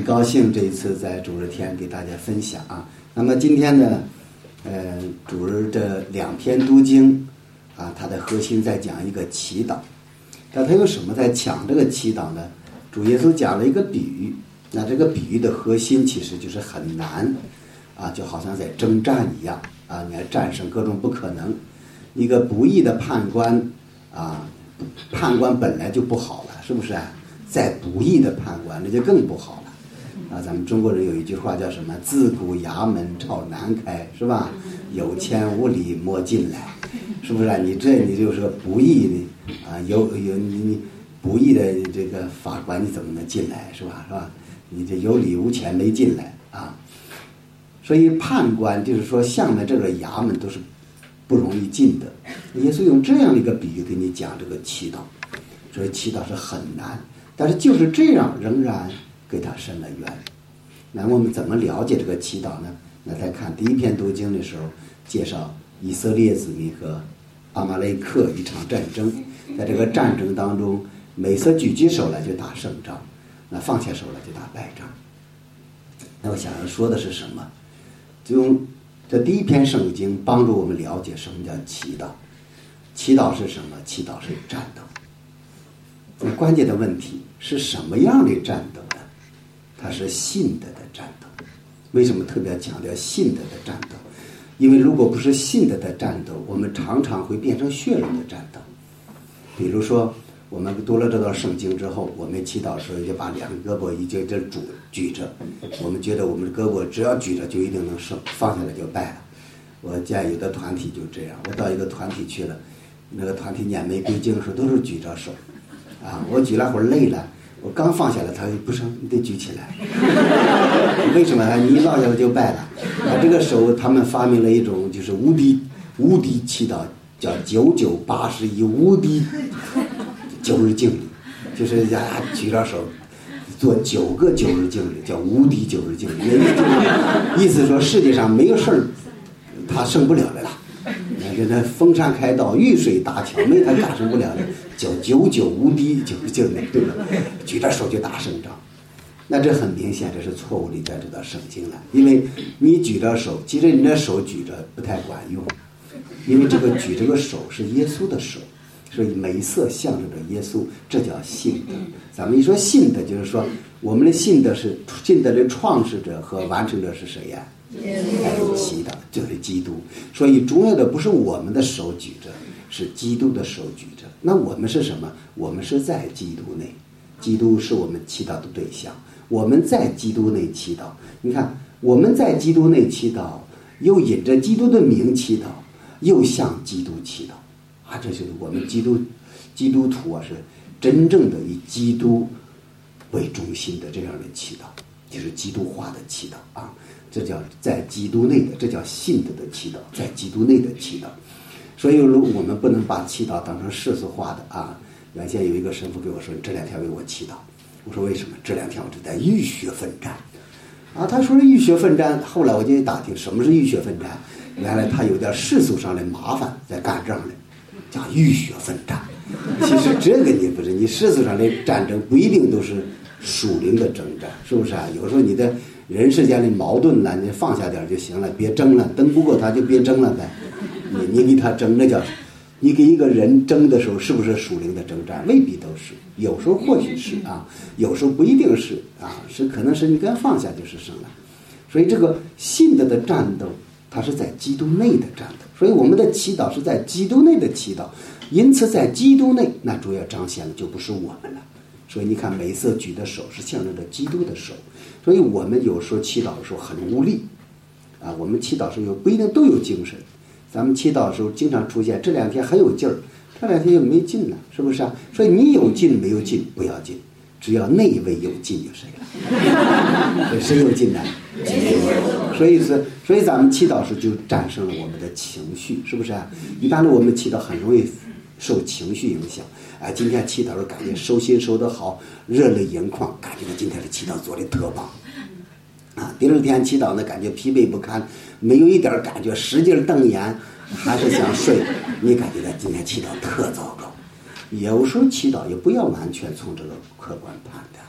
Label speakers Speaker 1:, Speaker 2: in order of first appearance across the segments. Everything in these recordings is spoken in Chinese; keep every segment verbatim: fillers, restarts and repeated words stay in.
Speaker 1: 很高兴这一次在主日天给大家分享啊。那么今天呢，呃，主日这两篇读经啊，它的核心在讲一个祈祷。那它有什么在讲这个祈祷呢？主耶稣讲了一个比喻，那这个比喻的核心其实就是很难啊，就好像在征战一样啊，你要战胜各种不可能。一个不义的判官啊，判官本来就不好了，是不是啊？再不义的判官那就更不好了啊！咱们中国人有一句话叫什么？自古衙门朝南开，是吧？有钱无理莫进来，是不是啊？你这你就是个不义的啊，有有你你不义的这个法官你怎么能进来，是吧？是吧？你这有理无钱没进来啊！所以判官就是说，下面这个衙门都是不容易进的。耶稣用这样的一个比喻给你讲这个祈祷，所以祈祷是很难，但是就是这样仍然给他伸了冤。那我们怎么了解这个祈祷呢？那再看第一篇读经的时候，介绍以色列子民和阿玛雷克一场战争，在这个战争当中，每次举起手来就打胜仗，那放下手来就打败仗。那我想要说的是什么？就用这第一篇圣经帮助我们了解什么叫祈祷。祈祷是什么？祈祷是战斗。那关键的问题是什么样的战斗呢？它是信德的战斗。为什么特别强调信德的战斗？因为如果不是信德的战斗，我们常常会变成血肉的战斗。比如说我们读了这段圣经之后，我们祈祷的时候就把两个胳膊一直这举举着，我们觉得我们的胳膊只要举着就一定能胜，放下来就败了。我见有的团体就这样，我到一个团体去了，那个团体念玫瑰经的时候都是举着手啊，我举了会儿累了，我刚放下来，他说不成，你得举起来。为什么？你一落下来就败了。啊，这个时候他们发明了一种就是无敌无敌祈祷，叫九九八十一无敌九日敬礼，就是呀举着手做九个九日敬礼，叫无敌九日敬礼。意思说世界上没有事儿他胜不了的了。这这风山开道，遇水搭桥，没他打胜不了的，叫九九无敌九日敬礼，对吧？举着手就打胜仗。那这很明显，这是错误的在这道圣经了，因为你举着手，其实你的手举着不太管用，因为这个举这个手是耶稣的手，所以每一色象征着耶稣，这叫信德。咱们一说信德，就是说我们的信德是信德的创始者和完成者是谁呀？还有祈祷，就是基督。所以重要的不是我们的手举着，是基督的手举着。那我们是什么？我们是在基督内，基督是我们祈祷的对象，我们在基督内祈祷。你看，我们在基督内祈祷，又引着基督的名祈祷，又向基督祈祷啊！这就是我们基督基督徒啊，是真正的以基督为中心的这样的祈祷，就是基督化的祈祷啊！这叫在基督内的，这叫信德的祈祷，在基督内的祈祷。所以我们不能把祈祷当成世俗化的啊！原先有一个神父给我说：“这两天为我祈祷。”我说：“为什么？这两天我正在浴血奋战。”啊，他说是浴血奋战。后来我就打听什么是浴血奋战，原来他有点世俗上的麻烦在干仗呢，叫浴血奋战。其实这个你不是，你世俗上的战争不一定都是属灵的征战，是不是啊？有时候你的人世间的矛盾了，你放下点就行了，别争了，争不过他就别争了呗。你你给他争，那叫你给一个人争的时候，是不是属灵的征战？未必都是，有时候或许是啊，有时候不一定是啊，是可能是你刚放下就是胜了。所以这个信德的战斗，它是在基督内的战斗。所以我们的祈祷是在基督内的祈祷，因此在基督内，那主要彰显的就不是我们了。所以你看，每一次举的手是象征着基督的手。所以我们有时候祈祷的时候很无力啊，我们祈祷的时候不一定都有精神。咱们祈祷的时候经常出现这两天很有劲儿，这两天又没劲了，是不是啊？所以你有劲没有劲不要紧，只要那一位有劲就谁了。谁有劲呢？所以是，所以咱们祈祷时就战胜了我们的情绪，是不是啊？一般的我们祈祷很容易受情绪影响。哎，今天祈祷时候感觉收心收得好，热泪盈眶，感觉今天的祈祷做的特棒。啊，第二天祈祷呢，感觉疲惫不堪，没有一点感觉，使劲瞪眼，还是想睡。你感觉到今天祈祷特糟糕。有时候祈祷也不要完全从这个客观判断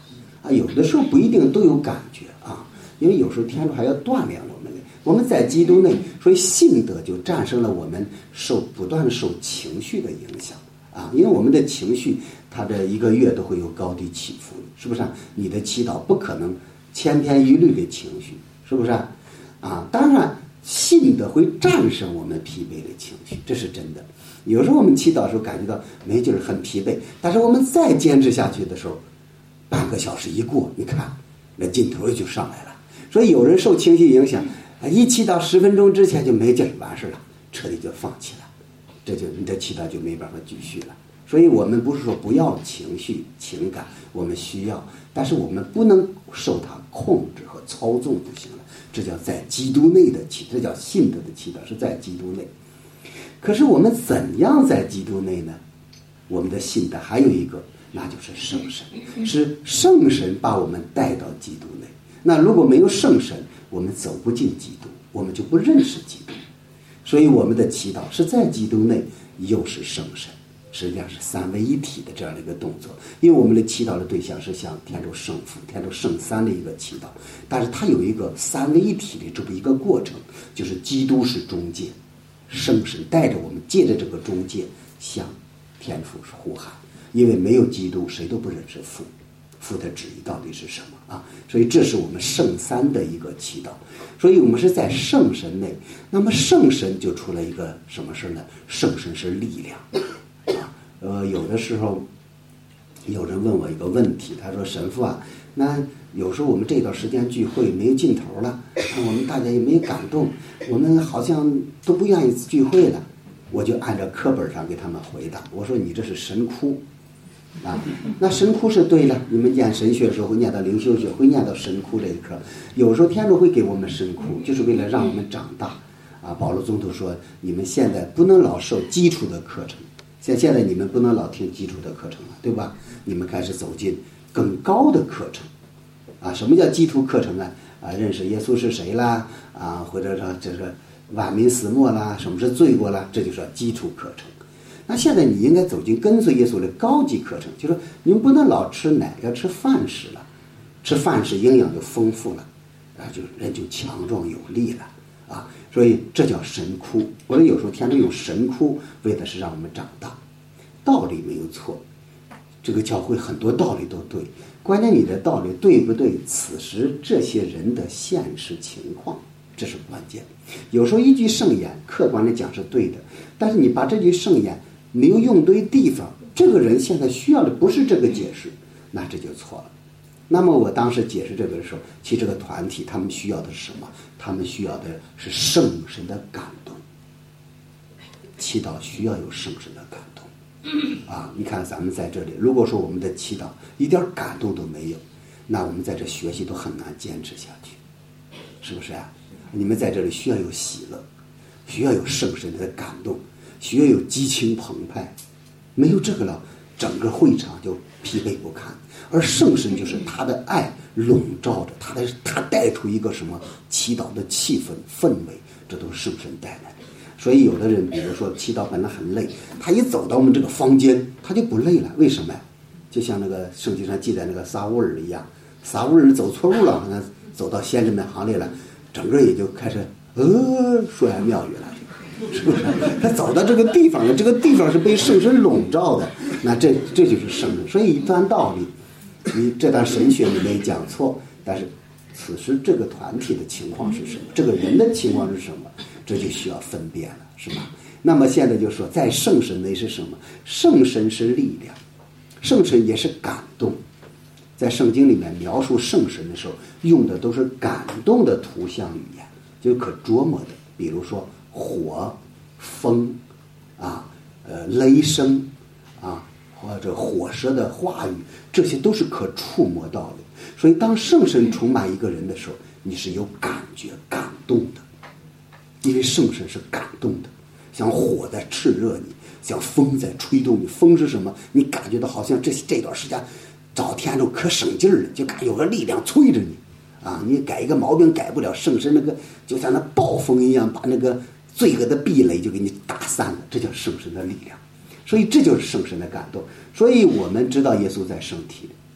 Speaker 1: 啊，有的时候不一定都有感觉啊，因为有时候天主还要锻炼我们的。我们在基督内，所以信德就战胜了我们受不断受情绪的影响啊，因为我们的情绪，它这一个月都会有高低起伏，是不是啊？你的祈祷不可能千篇一律的情绪，是不是啊？啊，当然，信德会战胜我们疲惫的情绪，这是真的。有时候我们祈祷的时候感觉到没劲儿，很疲惫，但是我们再坚持下去的时候，半个小时一过，你看那劲头就上来了。所以有人受情绪影响。一祈祷十分钟之前就没劲儿，完事了，彻底就放弃了，这就你的祈祷就没办法继续了。所以我们不是说不要情绪情感，我们需要，但是我们不能受它控制和操纵就行了。这叫在基督内的祈，这叫信德的祈祷，是在基督内。可是我们怎样在基督内呢？我们的信德还有一个，那就是圣神，是圣神把我们带到基督内。那如果没有圣神，我们走不进基督，我们就不认识基督。所以我们的祈祷是在基督内，又是圣神，实际上是三位一体的这样的一个动作。因为我们的祈祷的对象是向天主圣父、天主圣三的一个祈祷，但是它有一个三位一体的这么一个过程，就是基督是中介，圣神带着我们借着这个中介向天父呼喊。因为没有基督，谁都不认识父。父的旨意到底是什么啊？所以这是我们圣三的一个祈祷，所以我们是在圣神内。那么圣神就出了一个什么事呢？圣神是力量啊。呃，有的时候有人问我一个问题，他说：“神父啊，那有时候我们这段时间聚会没有劲头了，我们大家也没有感动，我们好像都不愿意聚会了。”我就按照课本上给他们回答，我说：“你这是神哭。”啊，那神哭是对的，你们念神学的时候会念到灵修学，会念到神哭这一课。有时候天主会给我们神哭，就是为了让我们长大。啊，保罗宗徒说，你们现在不能老受基础的课程，现现在你们不能老听基础的课程了，对吧？你们开始走进更高的课程。啊，什么叫基础课程呢？啊，认识耶稣是谁啦，啊，或者说这个万民死没啦，什么是罪过啦，这就是基础课程。那现在你应该走进跟随耶稣的高级课程，就是你们不能老吃奶，要吃饭食了，吃饭食营养就丰富了，啊，就人就强壮有力了啊，所以这叫神哭。我们有时候天主用神哭，为的是让我们长大，道理没有错，这个教会很多道理都对，关键你的道理对不对？此时这些人的现实情况，这是关键。有时候一句圣言，客观的讲是对的，但是你把这句圣言没有用对地方，这个人现在需要的不是这个解释，那这就错了。那么我当时解释这个的时候，其实这个团体他们需要的是什么？他们需要的是圣神的感动。祈祷需要有圣神的感动啊！你看咱们在这里，如果说我们的祈祷一点感动都没有，那我们在这学习都很难坚持下去，是不是啊？你们在这里需要有喜乐，需要有圣神的感动，需要有激情澎湃，没有这个了，整个会场就疲惫不堪。而圣神就是他的爱笼罩着他的，他带出一个什么祈祷的气氛氛围，这都是圣神带来的。所以有的人比如说祈祷本来很累，他一走到我们这个房间他就不累了，为什么呀？就像那个圣经上记载那个撒乌尔一样，撒乌尔走错路了，那走到先知们行列了，整个也就开始呃说言妙语了，是不是？他走到这个地方了，这个地方是被圣神笼罩的，那这这就是圣神。所以一段道理，你这段神学你没讲错，但是此时这个团体的情况是什么？这个人的情况是什么？这就需要分辨了，是吧？那么现在就说，在圣神内是什么？圣神是力量，圣神也是感动。在圣经里面描述圣神的时候，用的都是感动的图像语言，就可琢磨的，比如说火、风啊，呃，雷声啊，或者火舌的话语，这些都是可触摸到的。所以，当圣神充满一个人的时候，你是有感觉、感动的。因为圣神是感动的，像火在炽热你，像风在吹动你。风是什么？你感觉到好像这这段时间找天主可省劲儿了，就感有个力量催着你啊！你改一个毛病改不了，圣神那个就像那暴风一样，把那个罪恶的壁垒就给你打散了，这叫圣神的力量。所以这就是圣神的感动。所以我们知道耶稣在圣体里，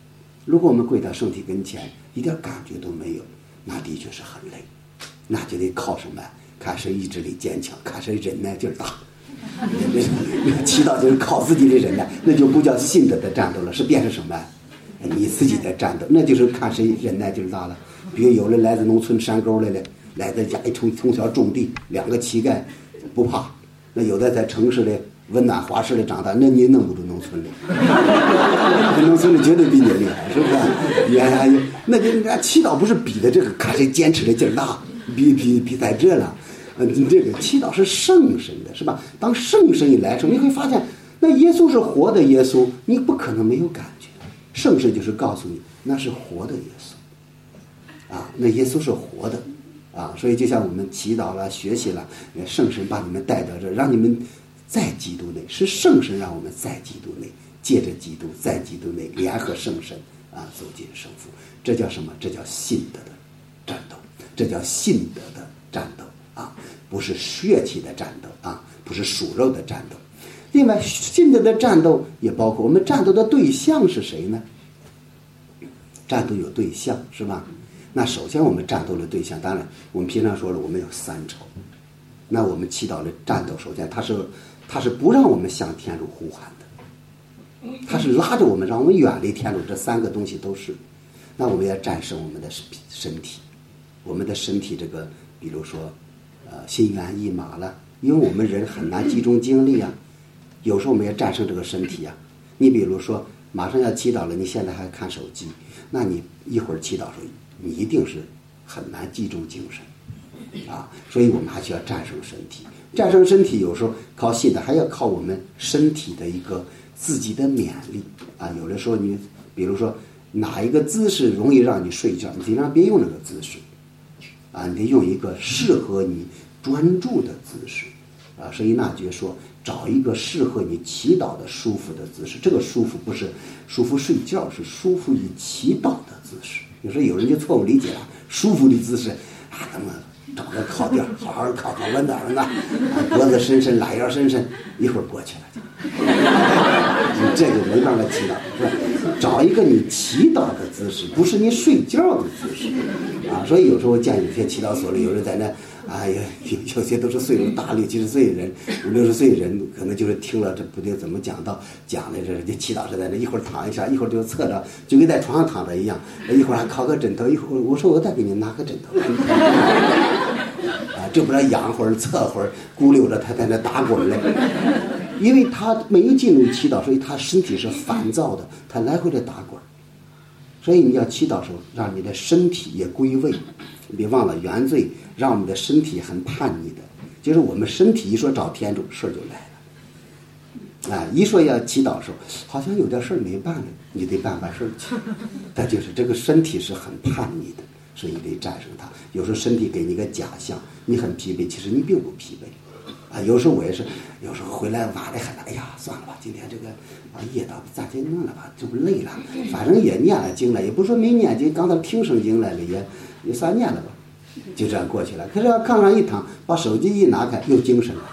Speaker 1: 如果我们跪到圣体跟前，一点感觉都没有，那的确是很累，那就得靠什么？看谁意志力坚强，看谁忍耐劲儿大。祈祷就是靠自己的忍耐，那就不叫信德的战斗了，是变成什么？你自己的战斗，那就是看谁忍耐劲儿大了。比如有的来自农村山沟来的，来自家里从从小种地，两个乞丐不怕。那有的在城市里温暖华实的长大，那你弄不住农村里，农村里绝对比你厉害，是不是？原来那就祈祷不是比的这个看谁坚持的劲儿大，比比比在这了。嗯，这个祈祷是圣神的，是吧？当圣神一来的时候，你会发现，那耶稣是活的耶稣，你不可能没有感觉。圣神就是告诉你，那是活的耶稣，啊，那耶稣是活的，啊，所以就像我们祈祷了、学习了，圣神把你们带到这，让你们在基督内，是圣神让我们在基督内，借着基督在基督内联合圣神啊，走进圣父。这叫什么？这叫信德的战斗，这叫信德的战斗。啊，不是血气的战斗啊，不是属肉的战斗。另外，信德的战斗也包括我们战斗的对象是谁呢？战斗有对象是吧？那首先我们战斗的对象，当然我们平常说了，我们有三仇。那我们祈祷的战斗，首先它是它是不让我们向天主呼喊的，它是拉着我们，让我们远离天主。这三个东西都是。那我们要战胜我们的身体，我们的身体这个，比如说。呃，心猿意马了，因为我们人很难集中精力啊。有时候我们要战胜这个身体啊。你比如说，马上要祈祷了，你现在还看手机，那你一会儿祈祷的时候，你一定是很难集中精神啊。所以我们还需要战胜身体。战胜身体有时候靠信的，还要靠我们身体的一个自己的免力啊。有的时候你，比如说哪一个姿势容易让你睡觉，你尽量别用那个姿势。啊，你得用一个适合你专注的姿势，啊，所以那觉说找一个适合你祈祷的舒服的姿势。这个舒服不是舒服睡觉，是舒服于祈祷的姿势。有时候有人就错误理解了，舒服的姿势啊，咱们找个靠垫，好好靠靠稳当的，啊，脖子伸伸，懒腰伸伸，一会儿过去了。你这个没办法祈祷，是吧？找一个你祈祷的姿势，不是你睡觉的姿势啊。所以有时候我见有些祈祷所里有人在那，哎呀，有有些都是岁数大，六七十岁的人，五六十岁的人，可能就是听了这不定怎么讲到讲的这这祈祷是在那一会儿躺一下，一会儿就侧着，就跟在床上躺着一样，一会儿还靠个枕头，一会儿我说我再给你拿个枕头。啊，这不知道仰会儿侧会儿，咕溜着他在那打滚嘞。因为他没有进入祈祷，所以他身体是烦躁的，他来回的打滚。所以你要祈祷的时候，让你的身体也归位。别忘了原罪让我们的身体很叛逆的，就是我们身体一说找天主，事儿就来了。啊，一说要祈祷的时候，好像有点事儿没办了，你得办办事儿去。但就是这个身体是很叛逆的，所以你得战胜它。有时候身体给你一个假象，你很疲惫，其实你并不疲惫。啊，有时候我也是，有时候回来晚得很，哎呀，算了吧，今天这个啊夜到暂且弄了吧，这不累了，反正也念了经了，也不说没念经，刚才听圣经来了，也也算念了吧，就这样过去了。可是要炕上一躺，把手机一拿开，又精神了。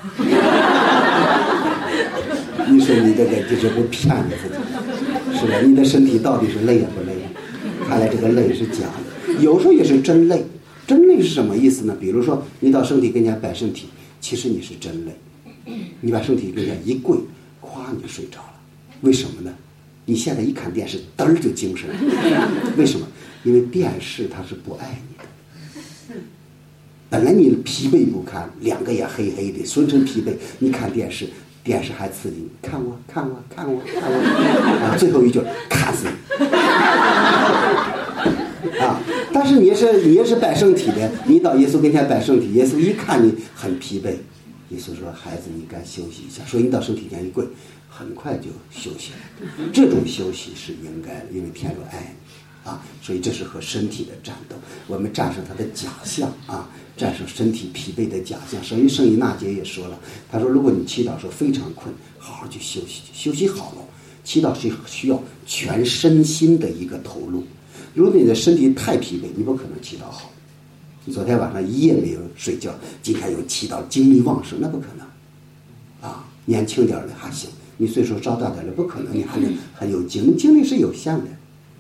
Speaker 1: 你说你这个就是不骗你自己，是吧？你的身体到底是累也不累？看来这个累是假的，有时候也是真累。真累是什么意思呢？比如说你到身体跟前摆身体。其实你是真累，你把身体跟前一跪，咵你就睡着了。为什么呢？你现在一看电视，嘚儿就精神了。为什么？因为电视它是不爱你的。本来你疲惫不堪，两个也黑黑的，浑身疲惫。你看电视，电视还刺激你，看我，看我，看我，看我。啊，最后一句，看死你。啊！但是你也是你也是摆圣体的，你到耶稣跟前摆圣体，耶稣一看你很疲惫，耶稣说：“孩子，你该休息一下。”所以你到圣体前一跪，很快就休息了。这种休息是应该的，因为天主爱你啊。所以这是和身体的战斗，我们战胜他的假象啊，战胜身体疲惫的假象。所以圣依纳爵也说了，他说：“如果你祈祷时候非常困，好好去休息，休息好了。祈祷是需要全身心的一个投入。”如果你的身体太疲惫，你不可能祈祷好。你昨天晚上一夜没有睡觉，今天又祈祷精力旺盛，那不可能。啊，年轻点的还行，你岁数稍大点的不可能，你还能还有精，精力是有限的。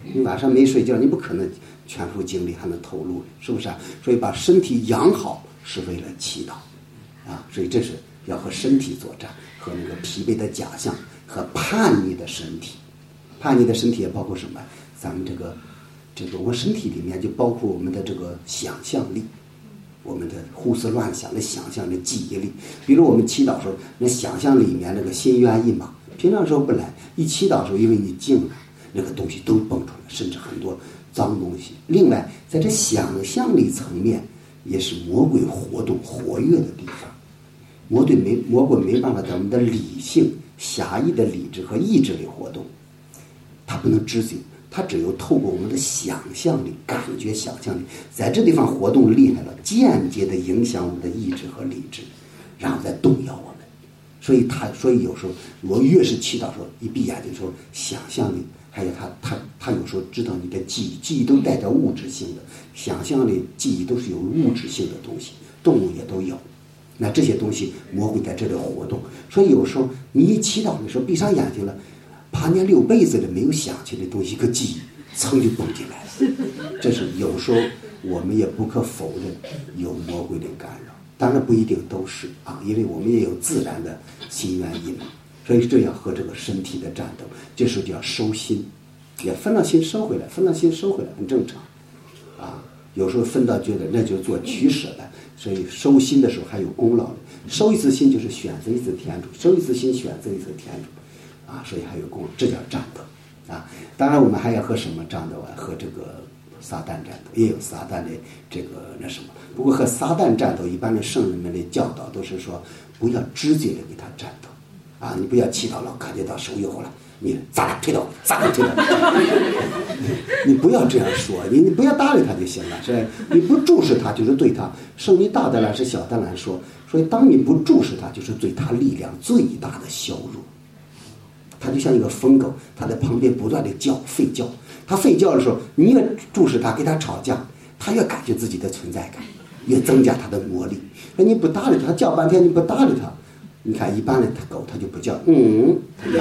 Speaker 1: 你晚上没睡觉，你不可能全副精力还能投入，是不是啊？所以把身体养好是为了祈祷啊，所以这是要和身体作战，和那个疲惫的假象和叛逆的身体。叛逆的身体也包括什么？咱们这个这个我们身体里面就包括我们的这个想象力，我们的胡思乱想的想象的记忆力。比如我们祈祷的时候，那想象里面那个心猿意马，平常时候不来，一祈祷的时候，因为你静了，那个东西都蹦出来，甚至很多脏东西。另外，在这想象力层面，也是魔鬼活动活跃的地方。魔鬼没魔鬼没办法在我们的理性、狭义的理智和意志力活动，他不能知觉，他只有透过我们的想象力、感觉、想象力，在这地方活动厉害了，间接的影响我们的意志和理智，然后再动摇我们。所以他，所以有时候我越是祈祷的时候，一闭眼睛说想象力，还有他他他有时候知道你的记忆，记忆都带着物质性的，想象力、记忆都是有物质性的东西，动物也都有。那这些东西魔鬼在这里活动，所以有时候你一祈祷的时候闭上眼睛了，爬年六辈子的没有想起的东西，一个记忆噌就蹦进来了。这是有时候我们也不可否认有魔鬼的干扰，当然不一定都是啊，因为我们也有自然的心猿意马，所以这要和这个身体的战斗，这时候就要收心，也分了心收回来，分了心收回来很正常啊。有时候分到觉得那就做取舍了，所以收心的时候还有功劳的，收一次心就是选择一次天主，收一次心选择一次天主啊，所以还有功劳，这叫战斗啊。当然我们还要和什么战斗啊？和这个撒旦战斗，也有撒旦的这个那什么。不过和撒旦战斗，一般的圣人们的教导都是说，不要直接的给他战斗啊，你不要祈祷了，感觉到手一火了，你砸他推倒，砸他推倒，你不要这样说，你你不要搭理他就行了，是吧？你不注视他就是对他，圣于大的来是小的来说，所以当你不注视他，就是对他力量最大的削弱。他就像一个疯狗，他在旁边不断的叫吠叫，他吠叫的时候，你越注视他，跟他吵架，他越感觉自己的存在感，越增加他的魔力。那你不搭理他，叫半天你不搭理他，你看一般的狗它就不叫，嗯，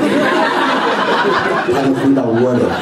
Speaker 1: 它就回到窝里了。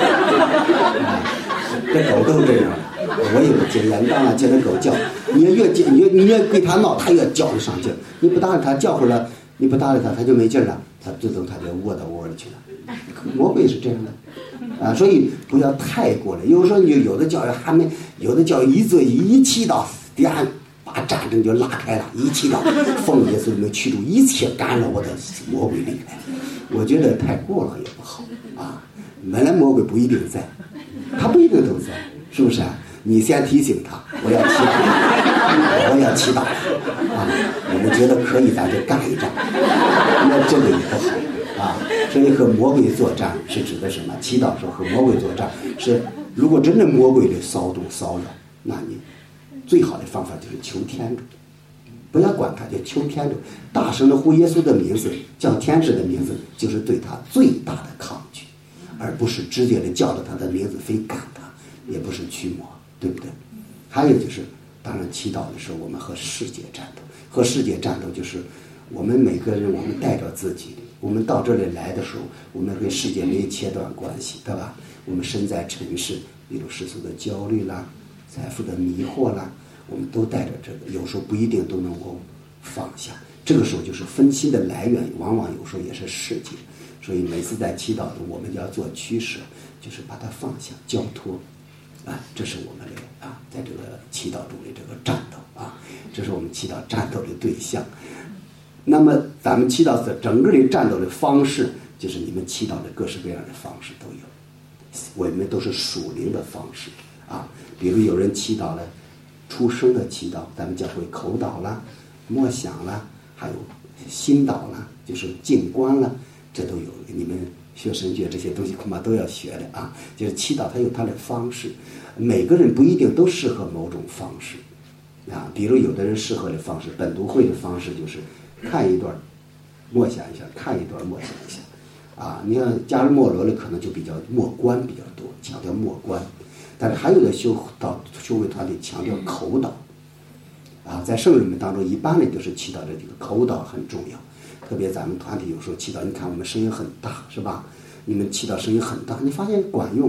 Speaker 1: 这狗都这样，我有个经验，当然见着狗叫，你越叫，你越你越对它闹，它越叫得上劲。你不搭理它，叫会了，你不搭理它，它就没劲了，它自动它就窝到窝里去了。魔鬼是这样的啊，所以不要太过了。有时候你有的教育还没，有的教育一做一祈祷，第二把战争就拉开了，一祈祷奉耶稣里面驱逐一切干扰我的魔鬼力量。我觉得太过了也不好啊。本来魔鬼不一定在，他不一定都在，是不是啊？你先提醒他，我要祈祷，我要祈祷啊！我们觉得可以，咱就干一仗，那这个也不好啊。所以和魔鬼作战是指的什么？祈祷时候和魔鬼作战是，如果真的魔鬼的骚动骚扰，那你最好的方法就是求天主，不要管他，就求天主，大声的呼耶稣的名字，叫天使的名字，就是对他最大的抗拒，而不是直接的叫着他的名字非赶他，也不是驱魔，对不对？还有就是，当然祈祷的时候，我们和世界战斗，和世界战斗就是我们每个人，我们带着自己，我们到这里来的时候，我们跟世界没切断关系，对吧？我们身在尘世，比如世俗的焦虑啦，财富的迷惑啦，我们都带着这个，有时候不一定都能够放下。这个时候就是分心的来源，往往有时候也是世界。所以每次在祈祷中，我们要做取舍，就是把它放下，交托。啊，这是我们的啊，在这个祈祷中的这个战斗啊，这是我们祈祷战斗的对象。那么咱们祈祷的整个的战斗的方式，就是你们祈祷的各式各样的方式都有，我们都是属灵的方式啊。比如有人祈祷了出生的祈祷，咱们教会口祷啦、默想啦，还有心祷啦，就是静观啦，这都有。你们学神学这些东西恐怕都要学的啊。就是祈祷它有它的方式，每个人不一定都适合某种方式啊。比如有的人适合的方式，本读会的方式就是看一段默想一下，看一段默想一下啊。你看加入默罗的可能就比较默观比较多，强调默观。但是还有的修道修会团体强调口祷啊，在圣人们当中，一般的就是祈祷的这个口祷很重要。特别咱们团体有时候祈祷，你看我们声音很大，是吧？你们祈祷声音很大，你发现管用。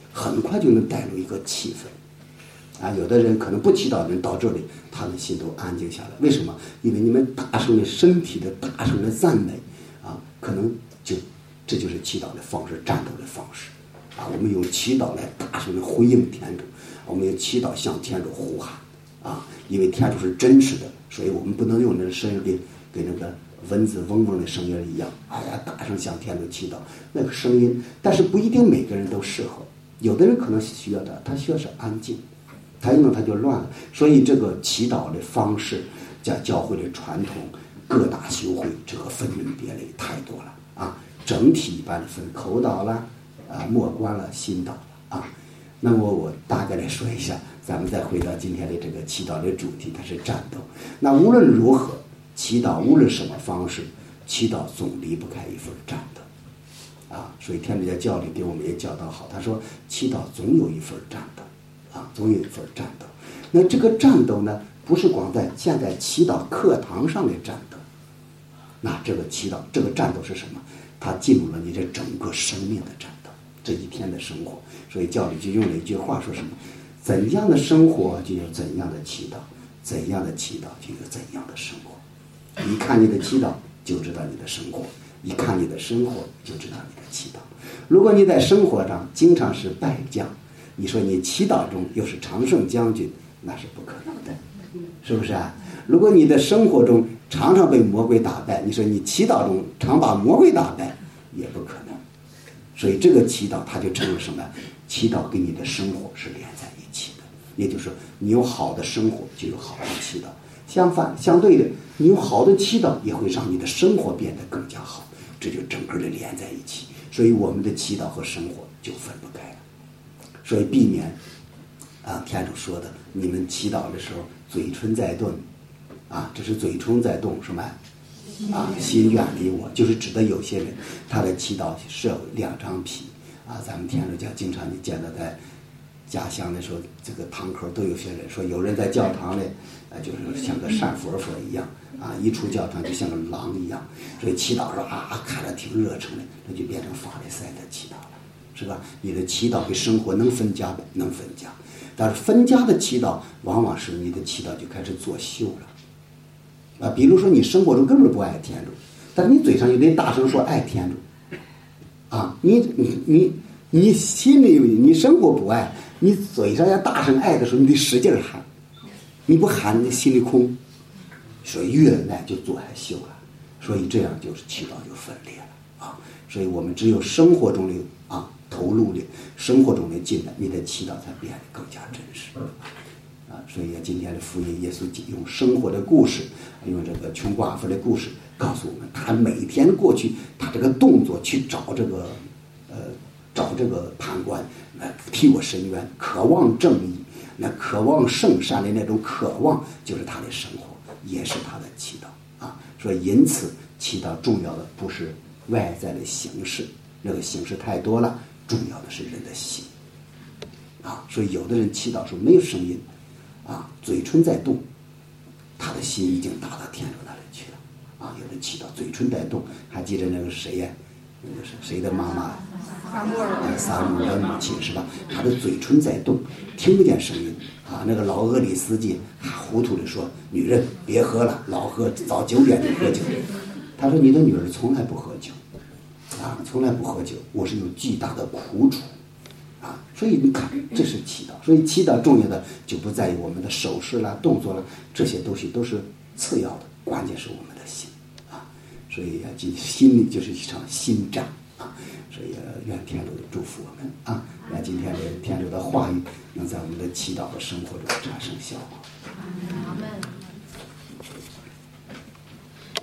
Speaker 1: 很快就能带入一个气氛。啊，有的人可能不祈祷的人到这里，他的心都安静下来。为什么？因为你们大声的身体的大声的赞美啊，可能就这就是祈祷的方式，战斗的方式啊。我们用祈祷来大声的回应天主，我们用祈祷向天主呼喊啊。因为天主是真实的，所以我们不能用那个声音跟跟那个蚊子嗡嗡的声音一样，哎呀，大声向天主祈祷那个声音。但是不一定每个人都适合，有的人可能需要的，他需要是安静。他一弄他就乱了，所以这个祈祷的方式，加教会的传统，各大修会这个分门别类太多了啊。整体一般分口祷了，啊默观了，心祷了啊。那么我大概来说一下，咱们再回到今天的这个祈祷的主题，它是战斗。那无论如何，祈祷无论什么方式，祈祷总离不开一份战斗啊。所以天主教教理给我们也教导好，他说祈祷总有一份战斗。啊，总有一份战斗。那这个战斗呢，不是光在现在祈祷课堂上的战斗，那这个祈祷这个战斗是什么？它进入了你这整个生命的战斗，这一天的生活。所以教理就用了一句话说什么：怎样的生活就有怎样的祈祷，怎样的祈祷就有怎样的生活。一看你的祈祷就知道你的生活，一看你的生活就知道你的祈祷。如果你在生活上经常是败将，你说你祈祷中又是常胜将军，那是不可能的，是不是啊？如果你的生活中常常被魔鬼打败，你说你祈祷中常把魔鬼打败，也不可能。所以这个祈祷它就成了什么？祈祷跟你的生活是连在一起的，也就是说你有好的生活就有好的祈祷，相反相对的，你有好的祈祷也会让你的生活变得更加好，这就整个的连在一起。所以我们的祈祷和生活就分不开了。所以避免啊，天主说的，你们祈祷的时候嘴唇在动啊，这是嘴唇在动什么啊？心远离我，就是指的有些人他的祈祷是有两张皮啊。咱们天主教经常你见到在家乡的时候，这个堂口都有些人说，有人在教堂里啊，就是像个善佛佛一样啊，一出教堂就像个狼一样，所以祈祷说啊，看着挺热诚的，那就变成法利赛的祈祷了。是吧？你的祈祷跟生活能分家吗？能分家，但是分家的祈祷，往往是你的祈祷就开始作秀了，啊，比如说你生活中根本不爱天主，但是你嘴上又得大声说爱天主，啊，你你你你心里你生活不爱，你嘴上要大声爱的时候，你得使劲喊，你不喊你心里空，所以越来就做爱秀了，所以这样就是祈祷就分裂了啊。所以我们只有生活中的啊。投入的生活中的进来，你的祈祷才变得更加真实啊！所以今天的福音，耶稣用生活的故事，用这个穷寡妇的故事，告诉我们，他每天过去，他这个动作去找这个呃找这个判官来替我伸冤，渴望正义，那渴望圣善的那种渴望，就是他的生活，也是他的祈祷啊！所以因此，祈祷重要的不是外在的形式，那个形式太多了。重要的是人的心啊，所以有的人祈祷时候没有声音啊，嘴唇在动，他的心已经达到天主那里去了啊。有人祈祷嘴唇在动，还记得那个谁呀？那个是谁的妈妈？撒母耳，撒母耳的母亲是吧？他的嘴唇在动，听不见声音啊。那个老俄里斯基还糊涂的说：“女人别喝了，老喝早九点就喝酒。”他说：“你的女儿从来不喝酒。”啊，从来不喝酒，我是有巨大的苦楚，啊，所以你看，这是祈祷。所以祈祷重要的就不在于我们的手势啦、动作啦，这些东西都是次要的，关键是我们的心啊。所以啊，心里就是一场心战啊。所以、啊、愿天主祝福我们啊，愿今天的天主的话语能在我们的祈祷和生活中产生效果。
Speaker 2: 阿门。